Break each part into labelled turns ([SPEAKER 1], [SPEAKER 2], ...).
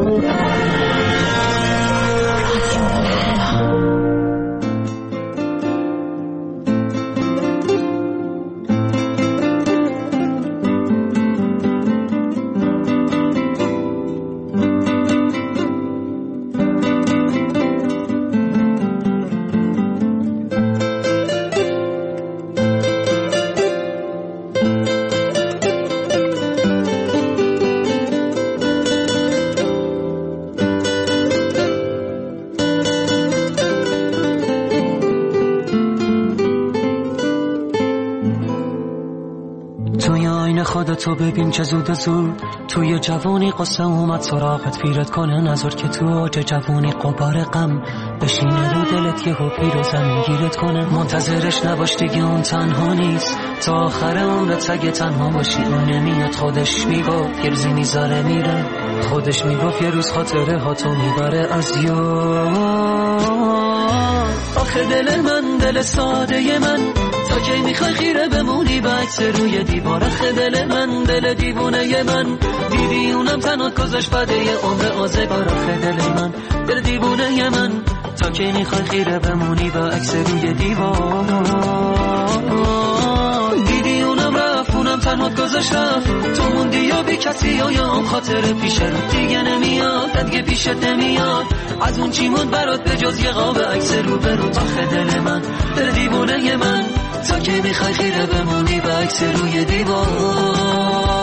[SPEAKER 1] تو ببین چه زود و زود توی جوانی قصه اومد سراغت پیرت کنه نظر که تو اوج جوانی قبار غم بشینه رو دلت یهو پیر و زمین گیرت کنه منتظرش نباش دیگه اون تنها نیست تا آخر عمرت اگه تنها باشی اون نمیاد خودش میگفت یه روزی میذاره میره خودش میگفت یه روز خاطره ها تو میبره از یاد آخه دل من دل ساده من تا کی میخوای خیره بمونی به عکس روی دیوار آخه دل من دل دیوونه من دیدی اونم تنات گذاشت بده یه عمر آزگار آخه دل من دل دیوونه من تا کی میخوای خیره بمونی به عکس روی دیوار دیدی اونم رفت اونم تنات گذاشت رفت تو موندی یا بی کسی یا اون خاطر پیش رو دیگه نمیاد دیگه پیشت نمیاد از اون چی موند برات به جز یه قاب عکس رو برو آخه دل من دل دیوونه من تا کی میخوای خیره بمونی به عکس روی دیوار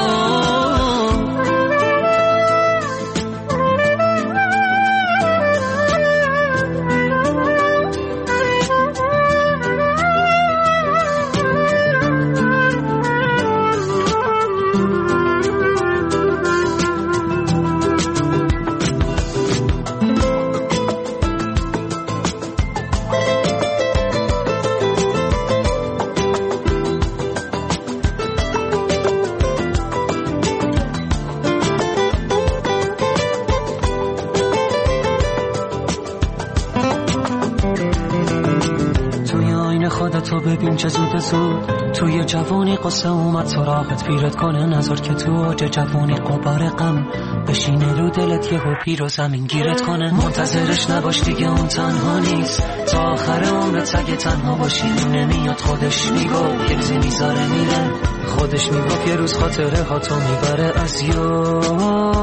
[SPEAKER 1] تو ببین چه زود زود توی جوانی قصه اومد سراغت پیرت کنه نظر که تو اوج جوانی قبار غم بشینه رو دلت یهو پیر و زمین گیرت کنه منتظرش نباش دیگه اون تنها نیست تا آخر عمرت اگه تنها باشی نمیاد خودش میگفت یه روزی میذاره میره خودش میگفت یه روز خاطره ها تو میبره از یاد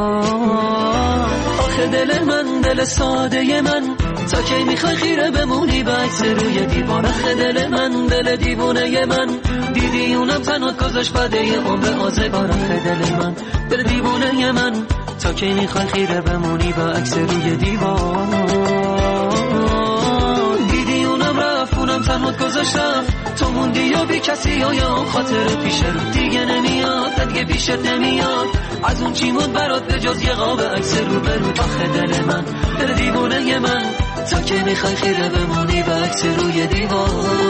[SPEAKER 1] آخه دل من دل ساده من تا کی میخوای خیره بمونی به عکس روی دیوار آخه دل من دل دیوونه من دیدی اونم تنات گذاشت بده یه عمر آزگار آخه دل من دل دیوونه من تا کی میخوای خیره بمونی به عکس روی دیوار دیدی اونم رفت اونم تنات گذاشت رفت تو موندی یا بی کسی یا اون خاطر پیش رو دیگه نمیاد دیگه پیشت نمیاد از اون چی موند برات به جز یه قاب عکس رو برو آخه دل من دل دیوونه من تا کی میخوای خیره بمونی به عکس روی دیوار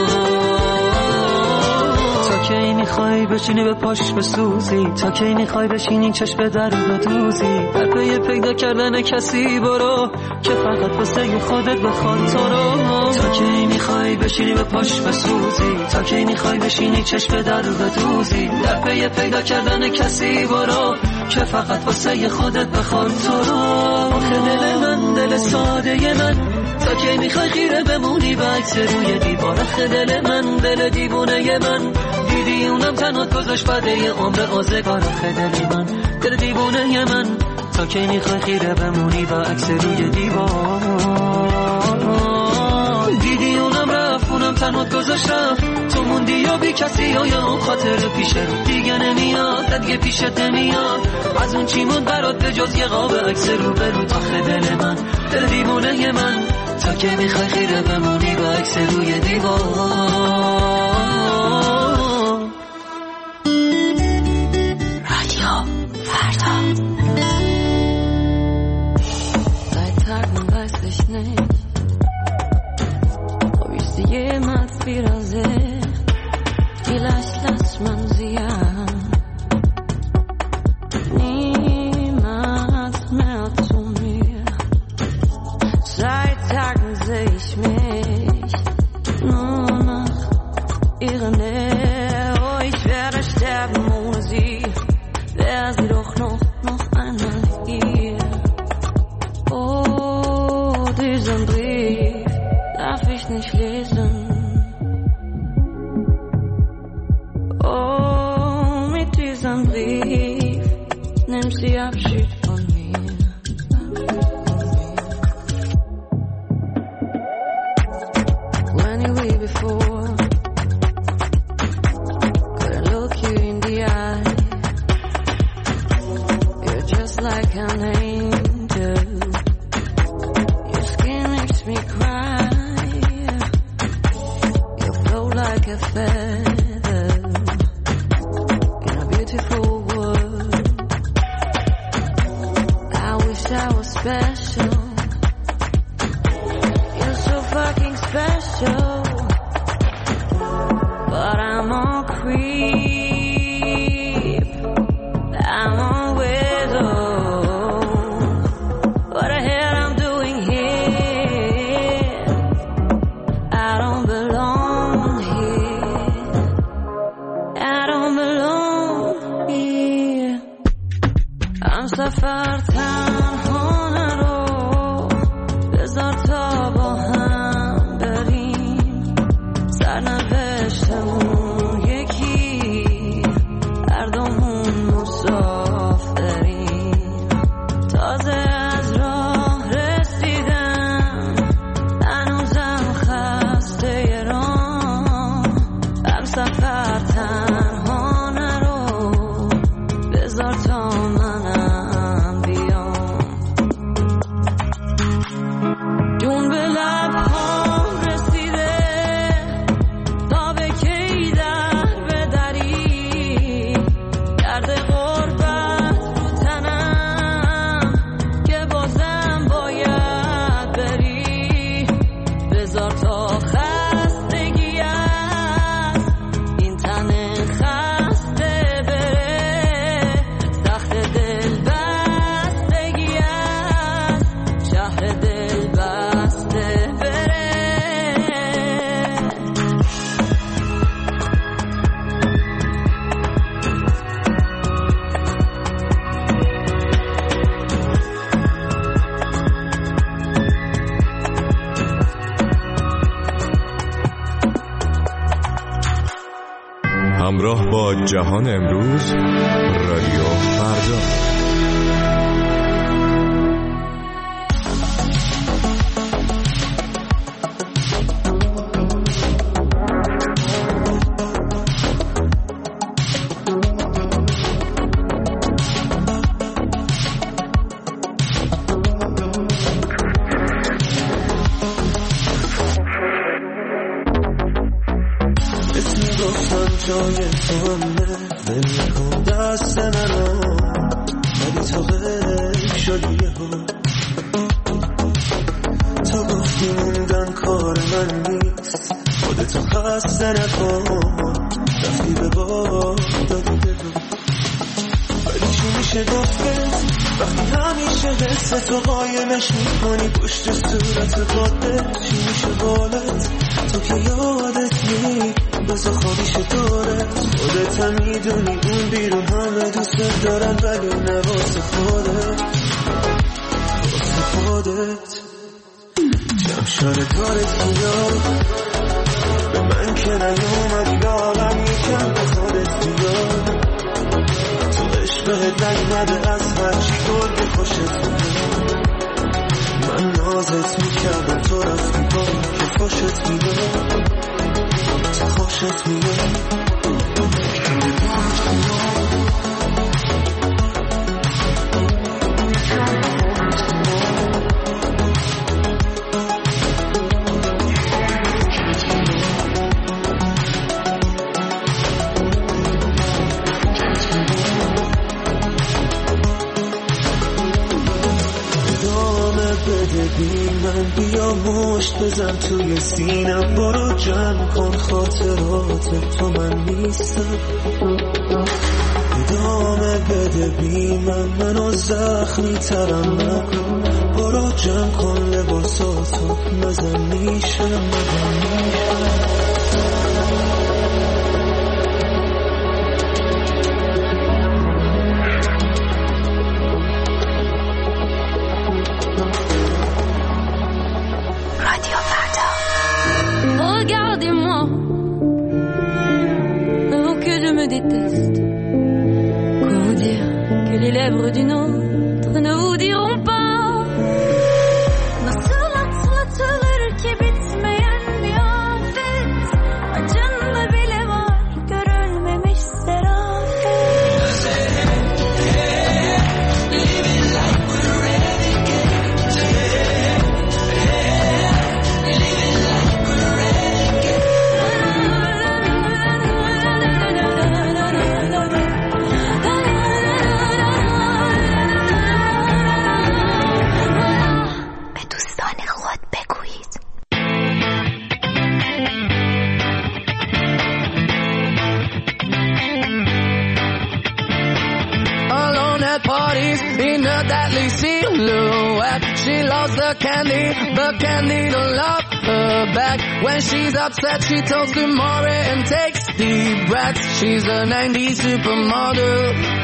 [SPEAKER 1] تا کی میخوای بشینی به پاش بسوزی تا کی میخوای بشینی چشم در رو بدوزی در پی پیدا کردن کسی برو که فقط واسه خودت بخواد تو رو تا کی میخوای بشینی به پاش بسوزی تا کی میخوای بشینی چشم در رو بدوزی در پی پیدا کردن کسی برو که فقط واسه خودت بخواد تو رو آخه دل من دل ساده من تا کی میخوای خیره بمونی به عکس روی دیوار آخه دل من دل دیوونه من دیدی اونم تنات گذاشت بده یه عمر آزگار آخه دل من دل دیوونه من تا کی میخوای خیره بمونی به عکس روی دیوار دیدی اونم رفت اونم تنات گذاشت رفت تو موندی یا بی کسی یا اون خاطر پیش رو دیگه نمیاد دیگه پیشت نمیاد از اون چی موند برات به جز یه قاب عکس رو برو آخه دل من دل دیوونه من تا کی میخوای خیره بمونی به عکس روی دیوار
[SPEAKER 2] رادیو فردا Seit Tagen weiß ich nicht ob ich sie jemals wiedersehe vielleicht lässt man sie ja niemals mehr zu mir seit Tagen seh ich mich nur noch نمشي up on me. When you were before, couldn't look you in the eye. You're just like an angel. Your skin makes me cry. You flow like a feather in a beautiful world. I wish I was special. You're so fucking special. But I'm a creep. I'm a widow. What the hell I'm doing here? I don't belong here. I don't belong here. I'm سفر تنها رو بذار تا با هم بریم سرنوشتمون یکی هر دومون مسافریم تازه از راه رسیدم هنوزم خسته راه هم سفر تنها نرو بذار تا منم بیام جون به لبهام رسیده تا به کی در بدری درد غربت رو تنم که بازم باید بری بذار تا خستگی از این تن خسته بره تخت دل بستگی از شهر دل بسته بره
[SPEAKER 3] همراه با جهان امروز رادیو فردا.
[SPEAKER 4] اسمی گفتم جای تو همه نمی کن دست منو ولی تو غیب شدی یهو تو گفتی موندن کار من نیست خودتو خسته نکن رفتی به باد دادی بگو ولی چی میشه گفت وقتی همیشه حس تو قایمش میکنی پشت صورت قاده چی میشه بالت تو که یادت نی بزا خوابیش داره خودت هم میدونی اون بیرون همه دوست دارن ولی نه واسه خودت واسه خودت جمشار کارت بیاد به من که نیومد یادم یکم به خودت بیاد تو عشقت نگمده از هرچی گرد خوشت میاد من نازت میکردم تو رفتی با که خوشت میاد تو خوشت میاد بده بی من بیا مشت بزن توی سینم برو جمع کن خاطرات تو من نیستم ادامه بده بی من منو زخمی ترم نکن برو جمع کن لباساتو مزن میشم
[SPEAKER 2] Regardez-moi, oh que je me déteste. Comment dire, quelle est lèvres d'une autre ne vous diront pas. Nasıl atlatılır ki bitmeyen bir afet, acınlı bile var görülmemiş serafet. Living like we're renegades, living like we're renegades.
[SPEAKER 5] Parties in a deadly silhouette. She loves the candy don't love her back. When she's upset, she talks to Maury and takes deep breaths. She's a 90s supermodel.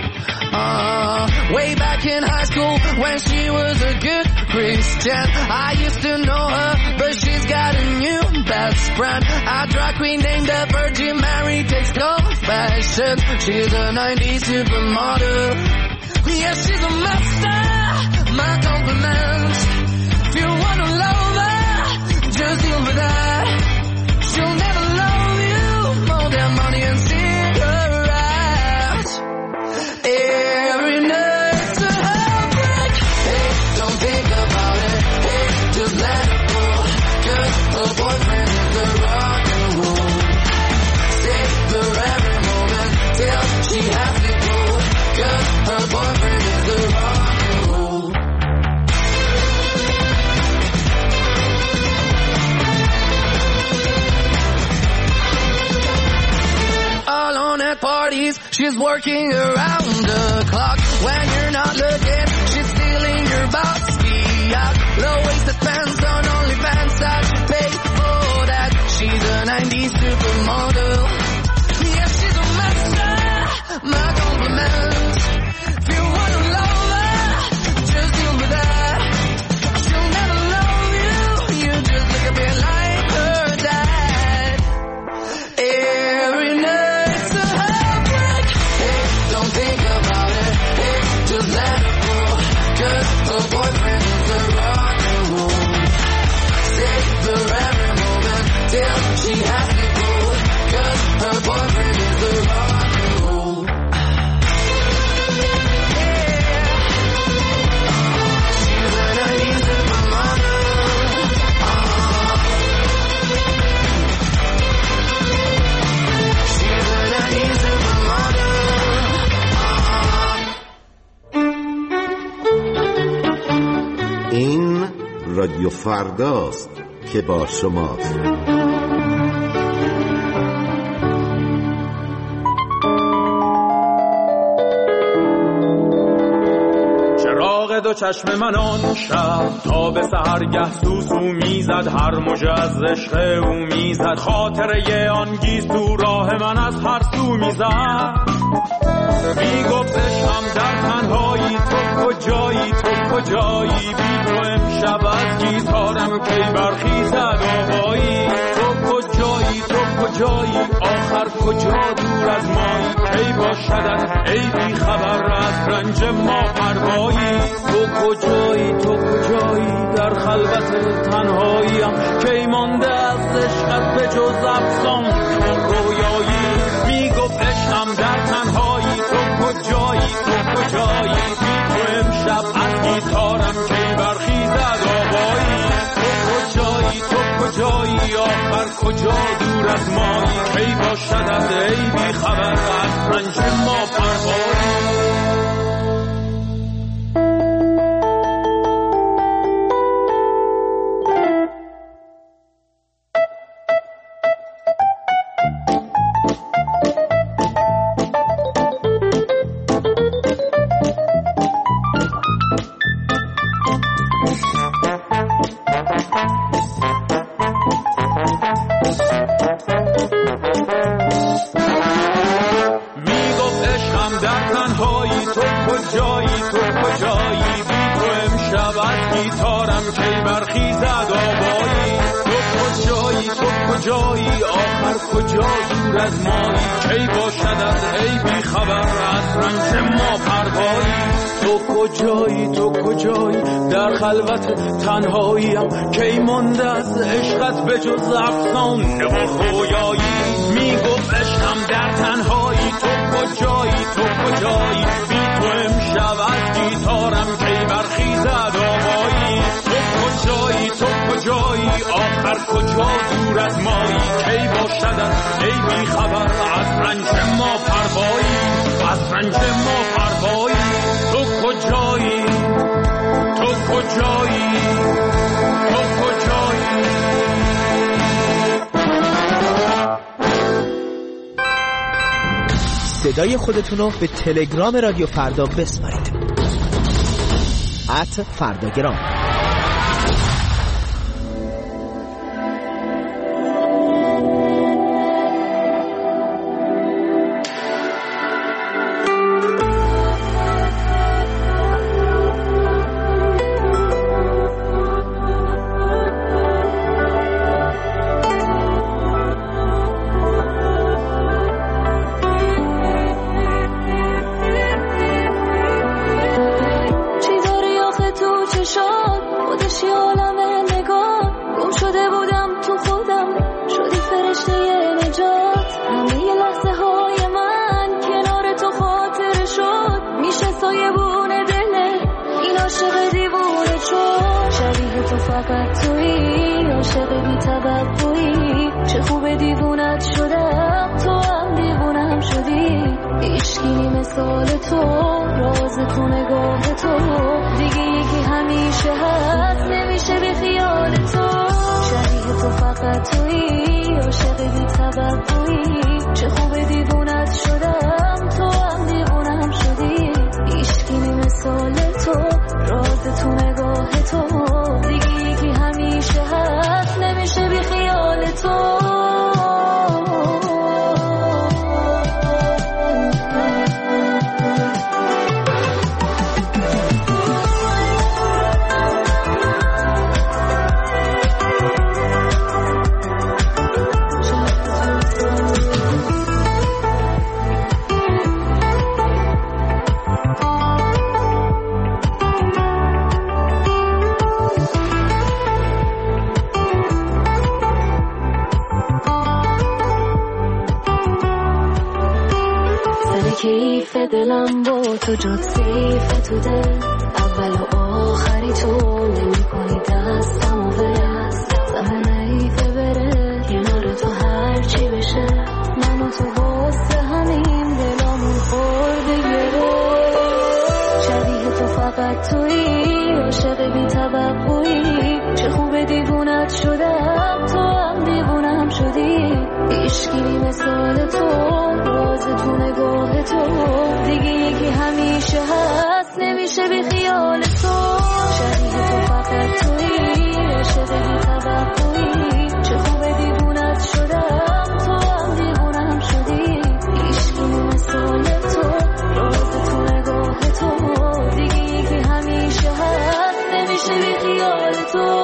[SPEAKER 5] Way back in high school when she was a good Christian, I used to know her, but she's got a new best friend. A drag queen named the Virgin Mary takes confessions. She's a 90s supermodel. Yeah, she's a master, my compliments. If you wanna love her, just deal with that. She'll never love you more than money and cigarettes. Every night's a heartbreak. Hey, don't think about it. Hey, just let it go. 'Cause her boyfriend is the rock and roll. Savor every moment till she has to go. 'Cause her boyfriend is the rock and roll. Alone at parties, she's working around the clock. When you're not looking, she's stealing your boxy out. Low-waisted pants on OnlyFans, I should pay for that. She's a 90s supermodel. Yeah, she's a master, my compliments. If you wanna love her, just deal with that. She'll never love you, you just look a bit like her dad. Every night's a heartbreak. Hey, don't think about it. Hey, just let it go. 'Cause her boyfriend is the rock and roll. Savor every moment till she has to go. 'Cause her boyfriend is the rock and roll.
[SPEAKER 6] این رادیو فرداست که با شماست.
[SPEAKER 7] چراغ دو چشم من آن شب تا به سحرگه سوسو میزد، هر موجه از عشق او میزد، خاطره آن گیسو راه من از هر سو میزد. میگفت عشقم در تنهایی، تو کجایی تو کجایی، بی تو امشب از گیتارم کی برخیزد آوایی. تو کجایی تو کجایی، آخر کجا دور از مایی، کی باشدت ای بی خبر از رنج ما پروایی. تو کجایی تو کجایی، در خلوت تنهاییم، کی مانده از عشقت به جز افسان رویایی. میگفت عشقم در تنهایی، تو کجایی تو کجایی، بی تو امشب از گیتارم کی برخیزد آوایی. تو کجایی تو کجایی، آخر کجا دور از مایی، کی باشدت ای بی خبر از رنج ما پروایی. تو کجایی آخر کجا دور از مایی کی باشد از ای بی خبر از رنج ما پروایی تو کجایی در خلوت تنهاییم کی مانده از عشقت به جز افسانه و رویایی میگفت عشقم در تنهایی تو کجایی بی تو امشب از گیتارم کی برخیزد آوایی تو کجایی آخر کجا دور از مایی کی باشد از ای بی خبر از رنج ما پروایی تو کجایی
[SPEAKER 8] صدای خودتونو به تلگرام رادیو فردا بسپارید @فرداگرام.
[SPEAKER 9] کیف دلم با تو جد سیف تو دل اول و آخری تو نمی کنی دستم و زمان ایفه بره کنار تو هرچی بشه من و تو واسه همین دلامون خورده گره شبیه تو فقط تویی عاشق بی توقعی چه خوب دیوونت شدم تو هم دیوونم شدی عشقی مثال تو راز تو نگاه تو دیگه یکی همیشه هست نمیشه بی خیال تو شبیه تو فقط تویی عاشق بی توقعی چه خوب دیوونت شدم تو هم دیوونم شدی عشقی مثال تو راز تو نگاه تو دیگه یکی همیشه هست نمیشه بی خیال تو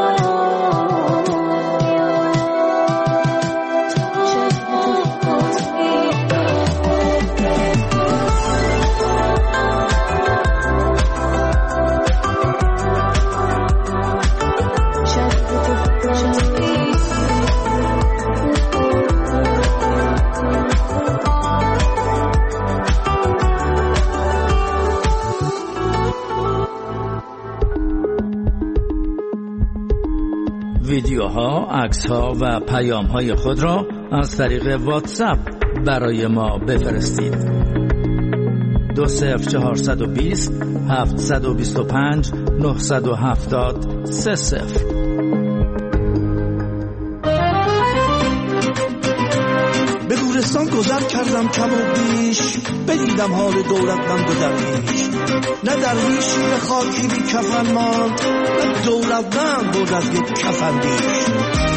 [SPEAKER 10] ویدیوها، عکس‌ها و پیام‌های خود را از طریق واتساپ برای ما بفرستید. 20420 725 970 30.
[SPEAKER 11] به گورستان گذر کردم کم و بیش بدیدم حال دولتمند و درویش نه درویش به خاکی بی کفن ماند نه دولتمند بود از یک کفن بیش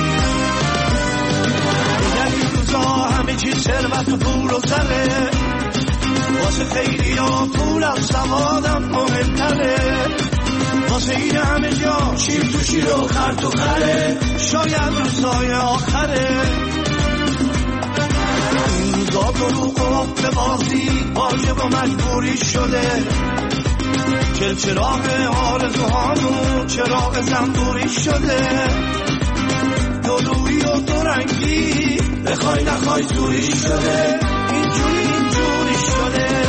[SPEAKER 11] در این روزا همه چیز ثروت و پول و زره واسه خیلی ها پول از سوادم مهمتره واسه این همه جا شیر تو شیر و خر تو خره شاید روزهای آخره. این روزا دروغ و حب بازی واجب و مجبوری شده. چراغ آرزوهامون چراغ زنبوری شده. دلویی و دورنگی بخوای نخوای جوری شده. اینجوری شده.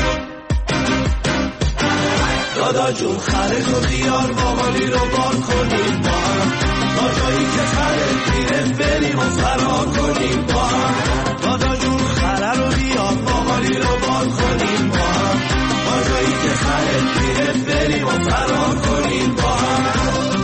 [SPEAKER 11] دادا جون خره تو بیار باقالی رو بار کنیم با هم. تا جایی که خره پیره بریم و فرار کنیم با هم. دادا جون خره رو بیار باقالی رو بار کنیم با هم. تا جایی که خره پیره بریم و فرار کنیم با هم.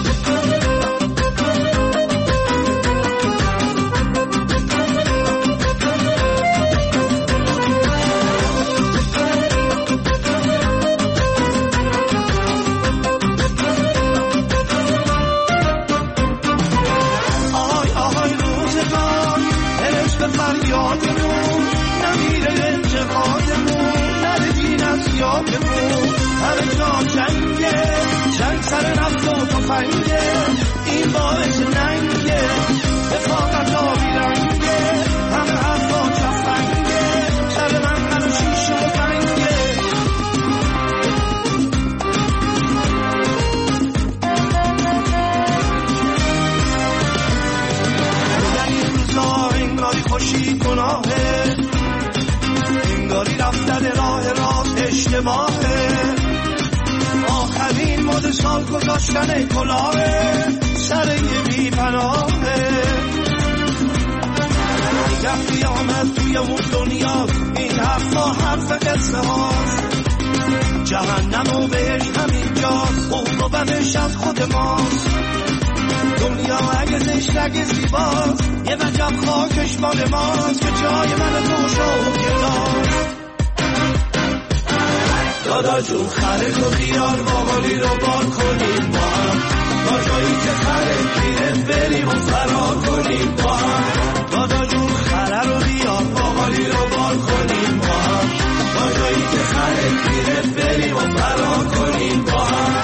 [SPEAKER 11] همه جا جنگ سر نفت و تفنگه. این باعث ننگه رفاقت آبی رنگه. همه حرفا چفنگه شب من هر شیش و پنگه. در این روزا انگاری خوشی گناهه. انگاری رفتن راه راست اشتباهه. آخرین مد سال گذاشتن کلاهه سر یه بی پناهه. نگه قیامت توی اون دنیا این حرفا حرف قصه هاست. جهنم و بهش همینجاست. اون و بدش از خود ماست. دنیا اگه زشت اگه زیباست یه وجب خاکش مال ماست که جای من تو شوگرداست. دادا جون خره تو بیار باقالی رو بار کنیم با هم. تا جایی که خره پیره بریم و فرار کنیم با هم. دادا جون خره رو بیار باقالی رو بار کنیم با هم. تا جایی که خره پیره بریم و فرار کنیم با هم.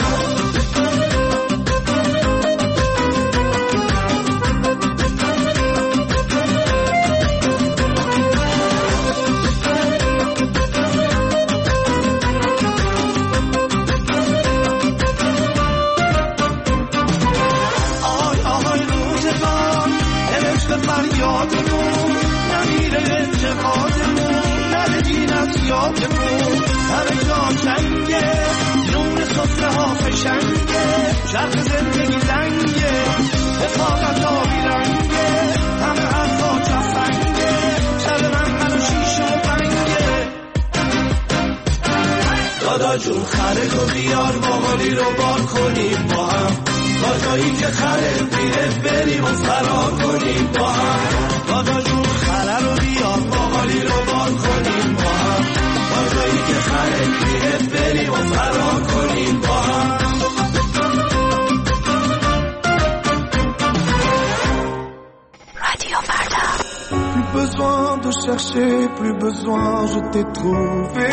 [SPEAKER 11] فریادمون نمیره اعتقادمون نره دین از یادمون. همه جا جنگه نون صفره ها فشنگه. شرق زندگی زنگه رفاقت آبی رنگه. همه حرفا چفنگه شب من شیش و پنگه. دادا جون خره تو بیار باقالی رو بار کنیم با هم. تا جایی که خره پیره بریم و فرار کنیم با هم. دادا جون خره رو بیار باقالی رو بار کنیم با هم. تا جایی که خره پیره بریم و فرار کنیم با هم.
[SPEAKER 2] رادیو فردا.
[SPEAKER 4] Plus besoin de chercher, plus besoin, je t'ai trouvé.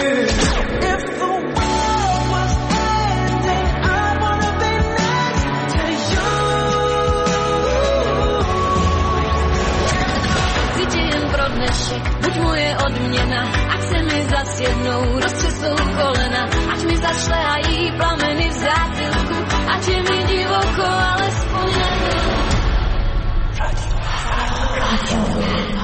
[SPEAKER 9] Buď moje odměna, ať se mi zas jednou roztřesou kolena, ať mi zašlehají plameny v zátilku, ať je mi divoko, alespoň jednou. Radio.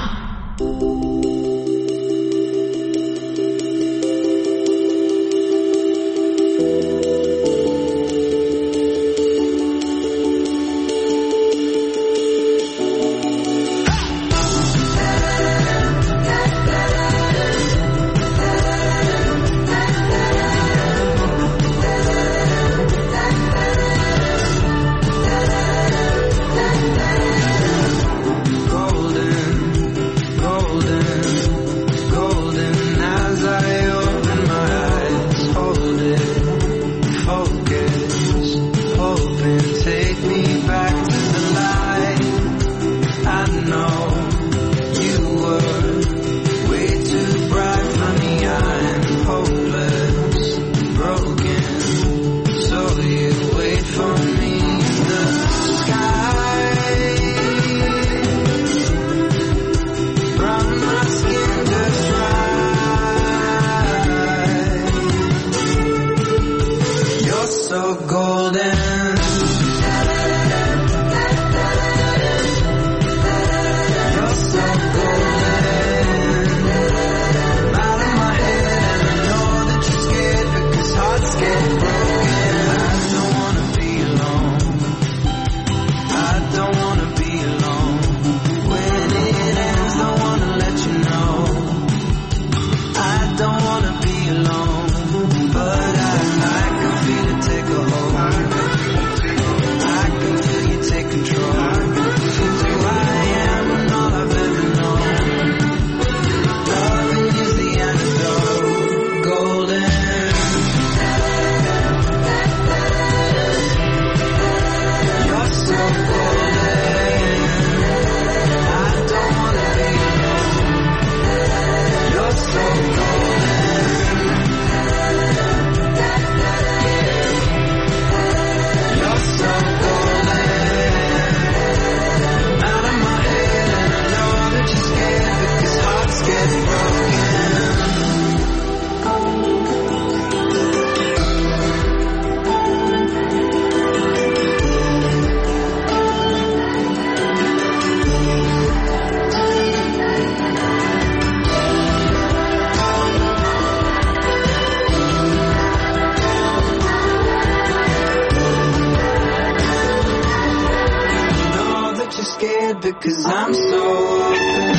[SPEAKER 12] Because I'm so open.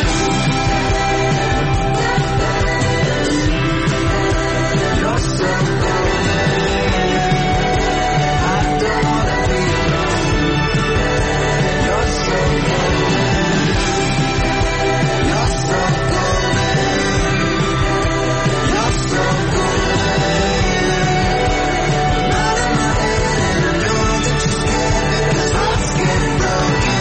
[SPEAKER 12] You're so golden. I don't wanna be alone. You're so golden. You're so golden. You're so golden. Out of my head, and I know that you're scared because hearts get broken.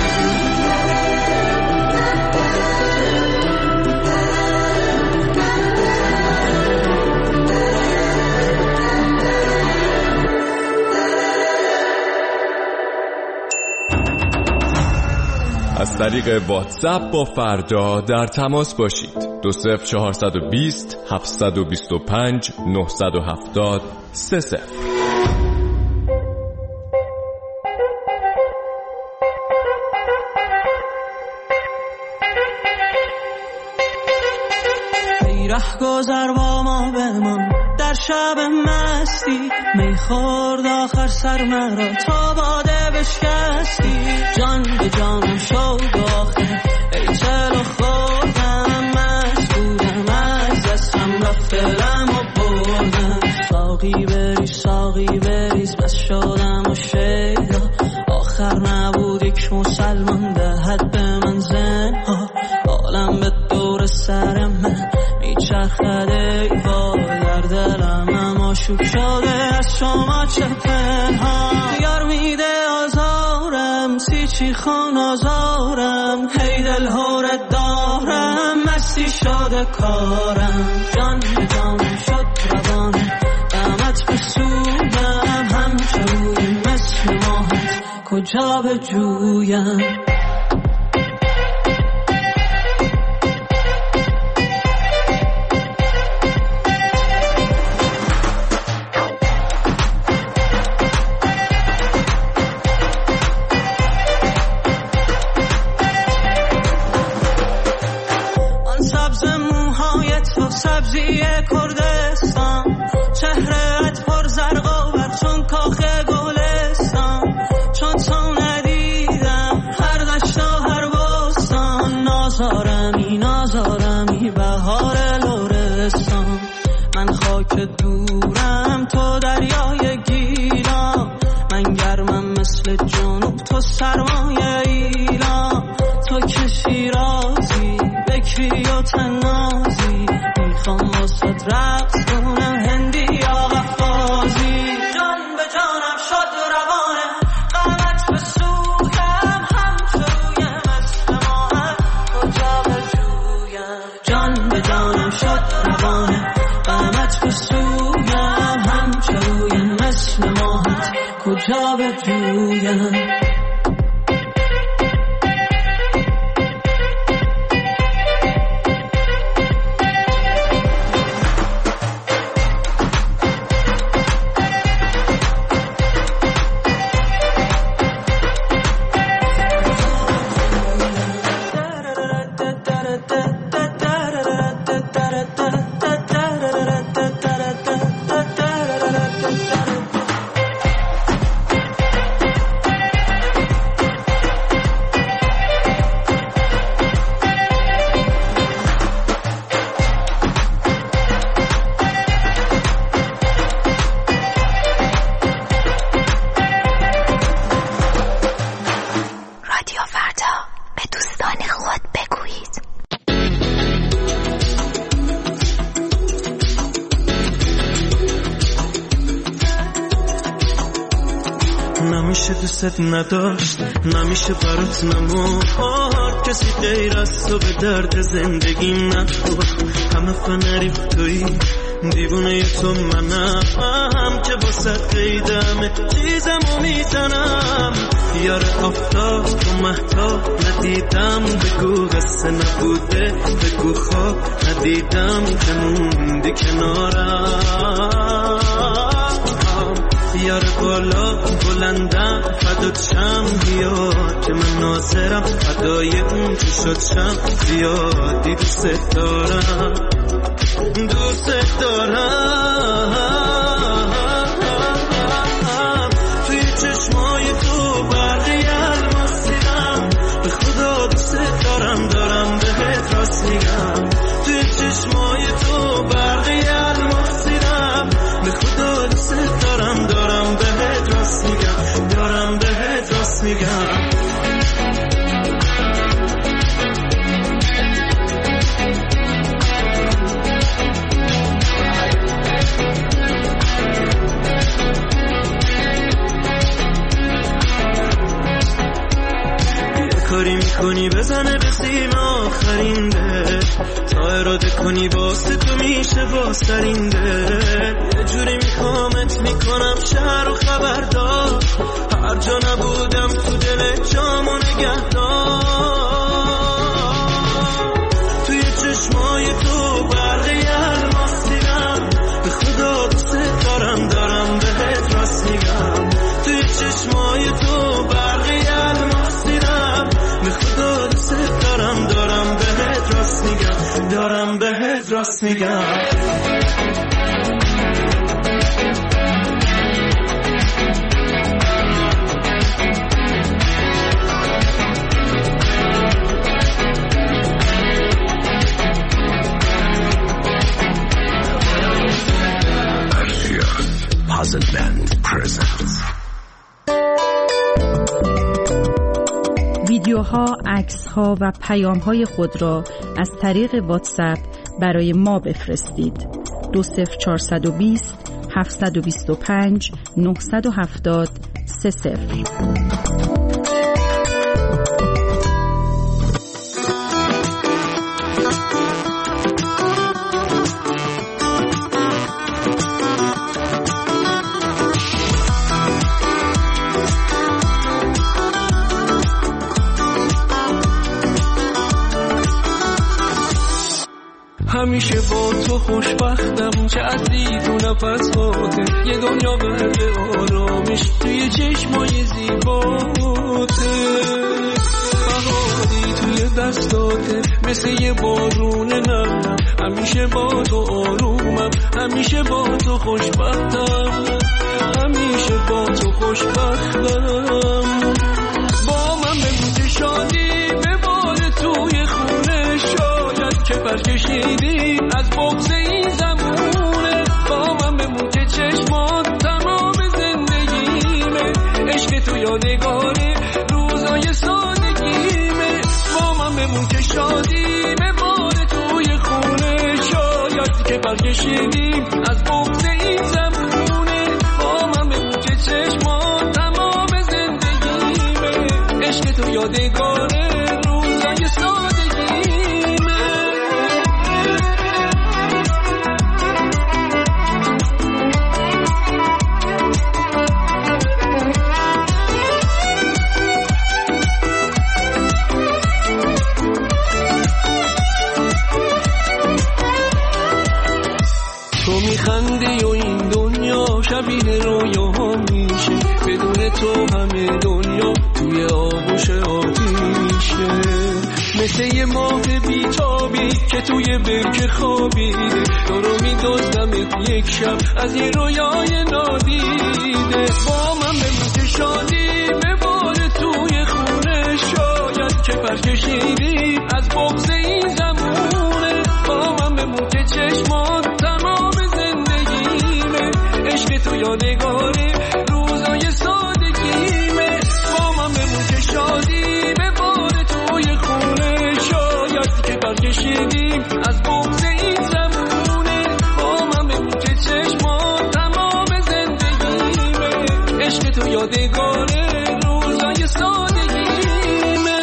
[SPEAKER 3] از طریق واتساپ با فردا در تماس باشید. 20420 725 970 30.
[SPEAKER 13] رهگذر با ما بمان در شب مستی، میخورد آخر سر مرا تا باده بشکستی. جان به جانم شد آخر ای چلو خوردم، مست بودم از دستم رفت دلم و بردم. ساقی بریز بس شدم و شیدا، آخر نبود یک مسلمان دهد به من زنها. عالم به دور سر من میچرخد ای وای، در دلم اما شوک شده از شما چه پنهان. یار میده آزارم سیچی خان آزارم، هی دل هورت دارم مستی شده کارم. جان به جانم شد روانم قامت به سویم، همچنون مثل ماهت کجا به جویم. سبزی کردستان، چهرهت پر زرق و بر چون کاخ گلستان. چون تو ندیدم هر دشت و هر بستان، نازارمی بهار لرستان. من خاک دورم تو دریای گیلان، من گرمم مثل جنوب تو سرمایه ایلان. تو که شیرازی بکری و تنازی، میخوام واسه رقص کنم هندی یا قفازی. جان به جانم شد روانه قامت به سویم، همچویم مثل ماهت کجا به جویم. جان به جانم شد روانه قامت به سویم، همچویم مثل ماهت کجا به جویم.
[SPEAKER 4] نمیشه دوست نداشت، نمیشه برات نموند کسی غیر از تو به درد زندگیم نخورد. همه فنری توی دیوونه تو منم که واسه قیدمه چیزمو میزنم. یار آفتاب و مهتاب ندیدم، بگو قصه نبوده، بگو خواب ندیدم که موندی کنارم. یار بالا بلندم فدات شم بیا که من ناظرم، فدای اون که شد شم زیادی دوست دارم، دوست دارم. توی چشمای تو برقی الماس دیدم، به خدا دوست دارم، دارم بهت راست میگم. توی چشمای تو برقی الماس دیدم، به خدا دوست دارم، دارم بهت راست میگم، دارم بهت راست میگم. کاری میکنی بزنه به سیم آخرین ده، تا اراده کنی واسه تو میشه واسرینده. یه جوری میخوامت میکنم شهر و خبردار، هر جا نبودم تو دل جامو نگهدار. توی چشمای تو برقی الماس دیدم، به خدا دوست دارم، دارم بهت راست میگم. توی چشمای تو برقی الماس دیدم، به خدا دوست دارم، دارم بهت راست میگم، دارم بهت راست میگم.
[SPEAKER 14] Puzzle Band presents.
[SPEAKER 15] ویدیوها، عکس‌ها و پیام‌های خود را از طریق واتساپ برای ما بفرستید. 20420 725 970 30.
[SPEAKER 16] همیشه با تو خوشبختم، چه عزیز و نفس هاته، یه دنیا برد آرامش توی چشمای زیباته. بهاری توی دستاته مثل یه بارون نرمم، همیشه با تو آرومم، همیشه با تو خوشبختم، همیشه با تو خوشبختم. با من بمونده شادی بباره توی خونه، شاید که برکشیدی از بغض این زمونه. با من بمون که چشمات تمام زندگیمه، عشق تو یادگاره روزای سادگیمه. با من بمون که شادی بباره توی خونه، شاید که برکشیدی از بغض این زمونه. با من بمون که چشمات تمام زندگیمه، عشق تو یادگاره روزای سادگیمه. تو میخندی و این دنیا شبیه رویاها میشه، بدون تو همه دنیا توی آغوش آتیشه. مثل یه ماه بیتابی که توی برکه خوابیده، تو رو میدزدمت یک شب از یه رویای نادیده. با من بمون که شادی بباره توی خونه، شاید که پرکشیدی از بغض این زمونه. با من بمون که چشمات تمام زندگیمه، عشق تو یادگاره روزای سادگیمه. با من بمون که شادی بباره توی خونه، شاید که برکشیدیم از بغض این زمونه. با من بمون که چشمات تمام زندگیمه، عشق عشق تو یادگار روزای سادگیمه.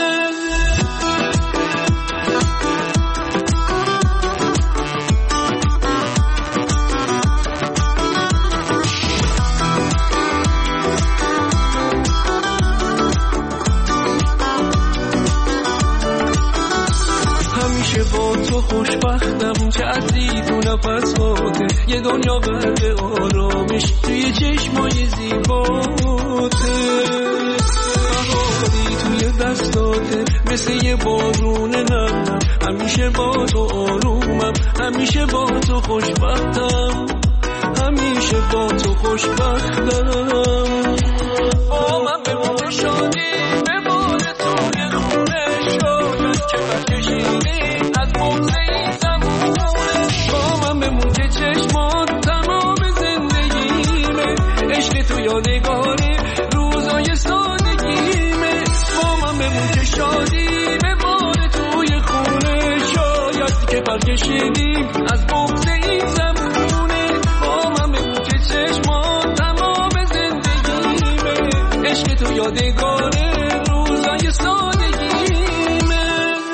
[SPEAKER 16] با تو خوشبختم که عزیز و نفس هاته، یه دنیا برده آرامش توی چشمای زیباته. بهاری توی دستاته مثل یه بارون نرمم، همیشه با تو آرومم، همیشه با تو خوشبختم، همیشه با تو خوشبختم. با من بمون شادی به بار توی خونه، شاید که برکشیدی از بغض این زمونه. با من بمون که چشمات تمام زندگیمه، عشق تو یادگاری روزای سادگیمه. با من بمون که شادی به بار توی خونه، شاید که برکشیدی از بغض این زمونه. با من بمون که چشمات تمام زندگیمه، عشق تو یادگار روزای سادگیمه.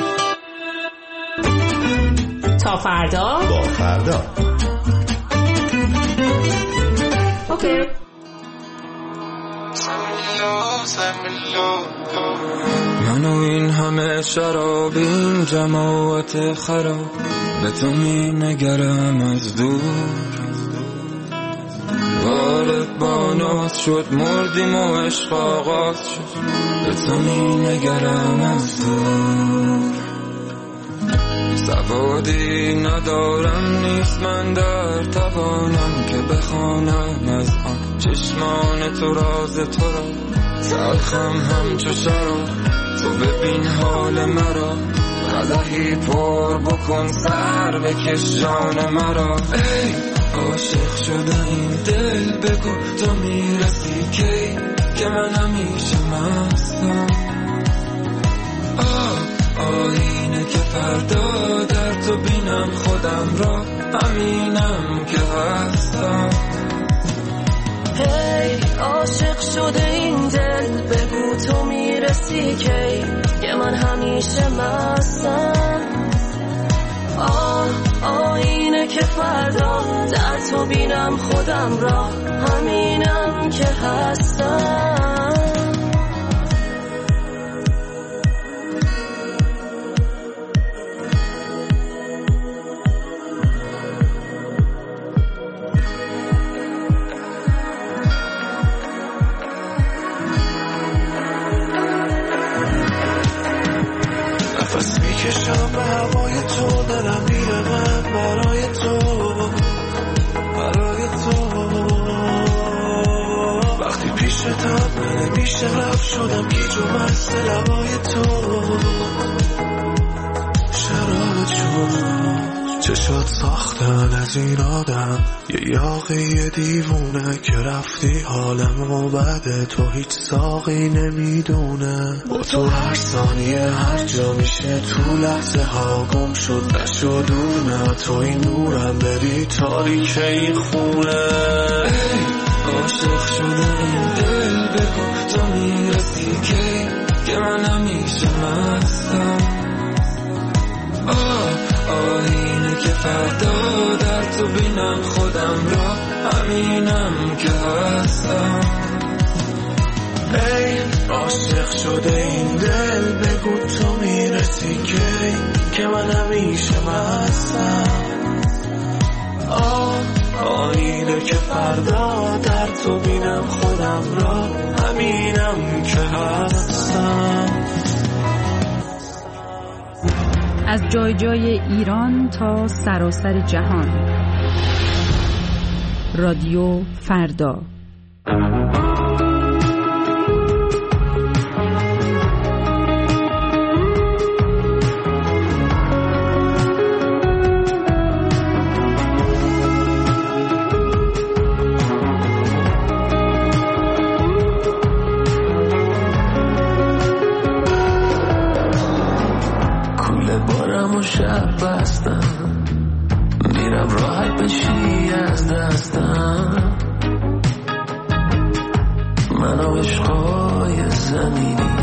[SPEAKER 17] تا فردا
[SPEAKER 6] با فردا.
[SPEAKER 17] اوکی.
[SPEAKER 18] من و این همه شراب، این جماعت خراب، به تو می نگرم از دور. بارت بانات شد مردیم و عشق آغاز شد، به تو می نگرم از دور. سوادی ندارم نیست من در توانم که بخوانم از آن چشمان تو راز تو را. تلخم همچو شراب تو ببین حال مرا، قدحی پر بکن سر بکش جان مرا. ای عاشق شده این دل بگو تو میرسی کی، که من همیشه مستم. آینه که فردا در تو بینم خودم را، همینم که هستم.
[SPEAKER 2] هی عاشق شده این دل بگو تو میرسی کی، که من همیشه مستم. آینه که فردا در تو بینم خودم را، همینم که هستم.
[SPEAKER 4] نفس میکشم به هوای تو، دلم میره من برای تو، برای تو. وقتی پیشتم نمیشه رفت، شدم گیج و مست لبای تو. شراب جون چشات ساختن از این آدم، یه یاقی دیوونه که رفتی حالمو بده، تو هیچ ساقی نمیدونه. با تو هر ثانیه هر جا میشه، تو لحظه ها گم شد نشد دور. نه تو این نورم بری تاریک این خونه.
[SPEAKER 18] عاشق شده این دل بگو تو میرسی کی، که من همیشه مستم. آینه که فردا در تو بینم خودم را، همینم که هستم.
[SPEAKER 4] ای عاشق شده این دل بگو تو میرسی کی، که من همیشه مستم. آینه که فردا در تو بینم خودم را، همینم که هستم.
[SPEAKER 15] از جای جای ایران تا سراسر جهان، رادیو فردا.
[SPEAKER 1] شب بستم میرم راحت بشی از دستم،
[SPEAKER 2] من و عشقای زمینی،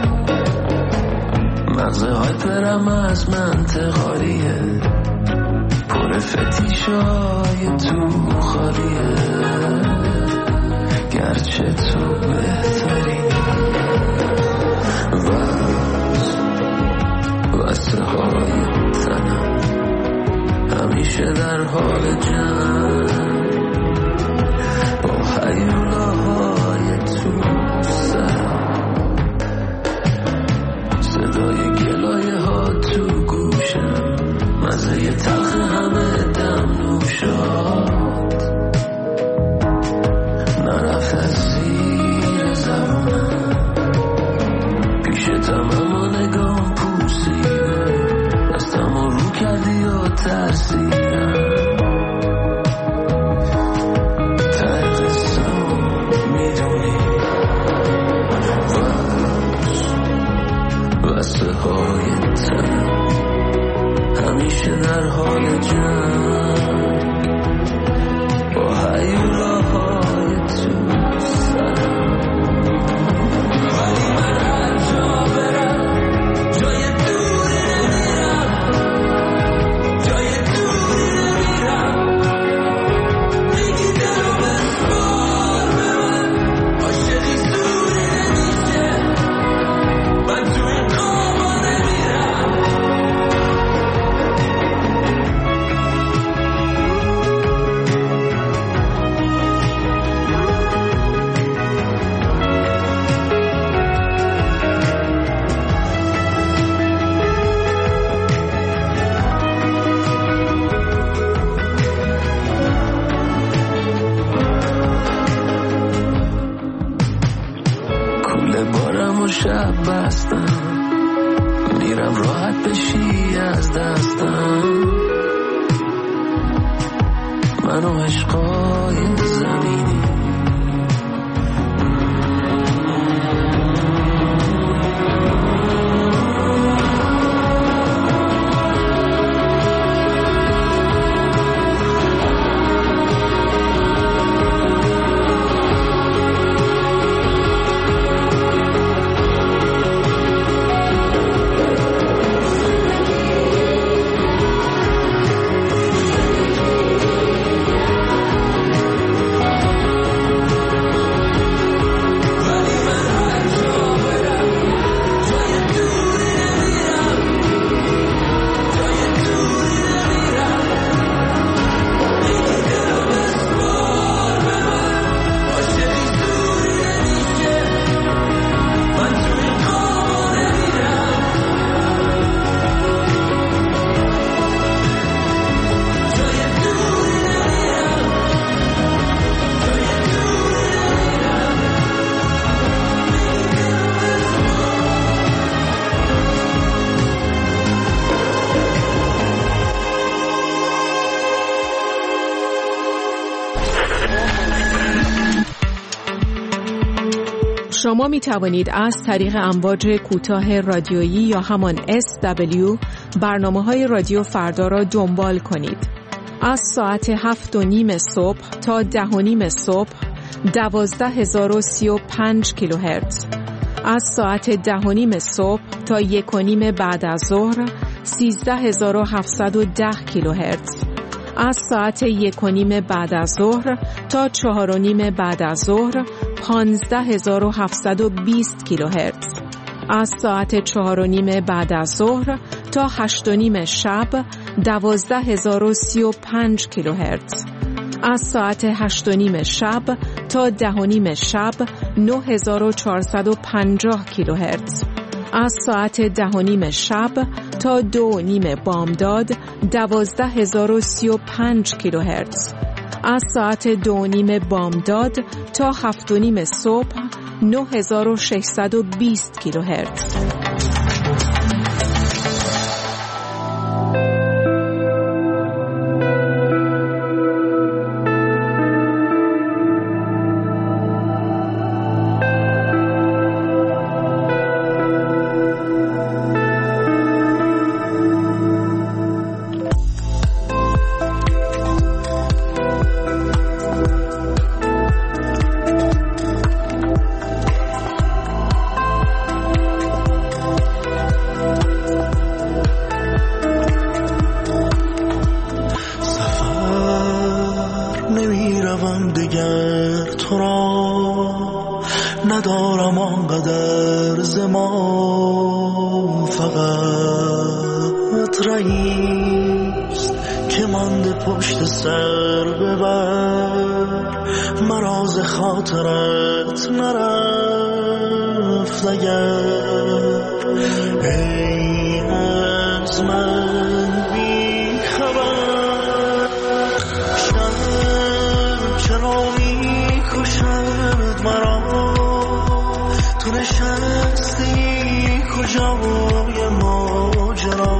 [SPEAKER 2] مغزه های پرم از منطقاریه، پر فتیشای تو خالیه، گرچه تو بهتری وسته های تنم همیشه در حال جنگ با حیولاهای تو سرم، صدای گلایه ها تو گوشم، مزه تلخ همه دم نوشاد نرفت از زیر زبونم، پیش تمام نگام پوسیده، دستم رو کردی و ترسیدم، ته قصم میدونی وسته های تنم همیشه در حال جنگ با حیولاهای تو سرم، ولی من هر جا برم جای دوری نمیرم، جای دوری نمیرم، میگی دلو بسپار به من، عاشقی دوری نمیشه، من تو این خوابا نمیرم. کوله بارم و شب بستم، میرم راحت بشی از دستم، من و عشقای زمینی،
[SPEAKER 19] شما می توانید از طریق امواج کوتاه رادیویی یا همان SW برنامه‌های رادیو فردا را دنبال کنید. از ساعت 7:30 صبح تا 10:30 صبح 12035 کیلوهرتز، از ساعت 10:30 صبح تا 1:30 بعد از ظهر 13710 کیلوهرتز، از ساعت 1:30 بعد از ظهر تا 4:30 بعد از ظهر 15720 کیلوهرتز، از ساعت 4:30 بعد از ظهر تا 8:30 شب 12035 کیلوهرتز، از ساعت 8:30 شب تا 10:30 شب 9450 کیلوهرتز، از ساعت 10:30 شب تا 2:30 بامداد 12035 کیلوهرتز، از ساعت 2:30 بامداد تا 7:30 صبح 9620 کیلوهرتز.
[SPEAKER 11] ندارم آنقدر ز ما، فقط رئیست که مانده پشت سر ببر، مرا ز خاطرت نرفت اگر، ای از من بی خبر. شب چرا می کشد مرا، تو نشستی کجای ماجرا،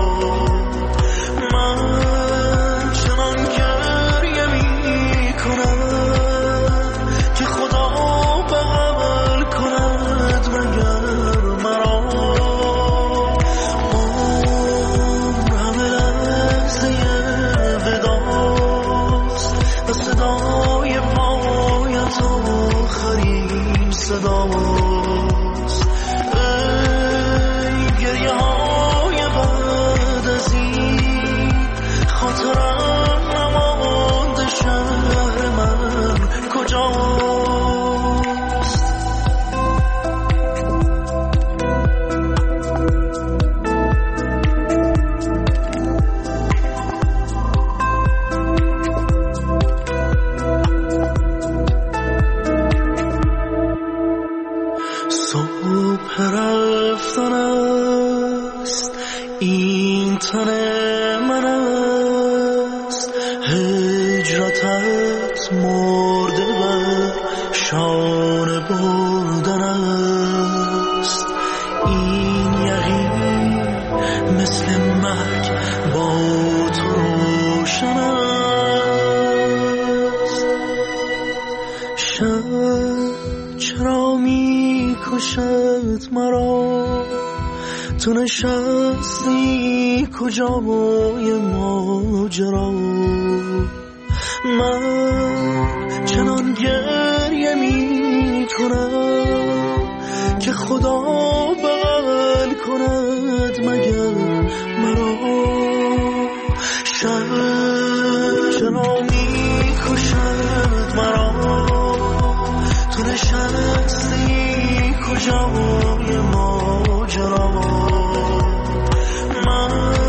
[SPEAKER 11] من چنان گریه می کنم که خدا بغل کند مگر مرا. اون همه لحظه وداست و صدای پایت آخرین صداست. ای گریه های بعد از این، خاطرم نمانده شهر من کجاست. صبح رفتن است، این تن من است، هجرتت مرده بر شانه بردن است. این یقین مثل مرگ با تو روشن است. شب چرا می کشد مرا، تو نشستی کجای ماجرا، من چنان گریه می کنم که خدا بغل کند مگر مرا. شب چرا می کشد مرا، تو نشستی کجای ماجرا، من